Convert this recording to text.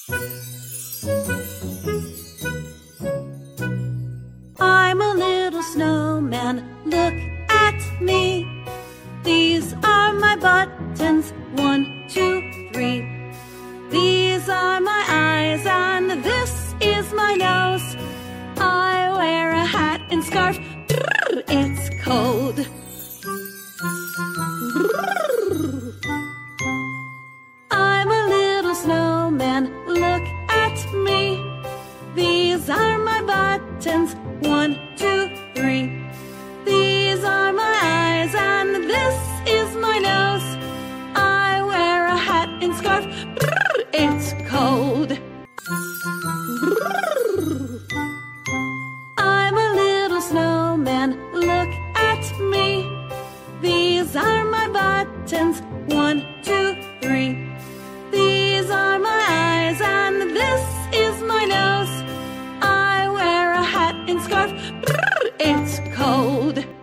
I'm a little snowman, look at me. These are my buttons, 1, 2, 3. These are my eyes, and this is my nose. I wear a hat and scarf, it's cold. I'm a little snowman, look at me. These are my buttons, 1, 2, 3. These are my eyes, and this is my nose. I wear a hat and scarf, it's cold. I'm a little snowman, look at me. These are my buttons, 1, 2, 3. These are my eyes, and this is my nose. I wear a hat and scarf, it's cold.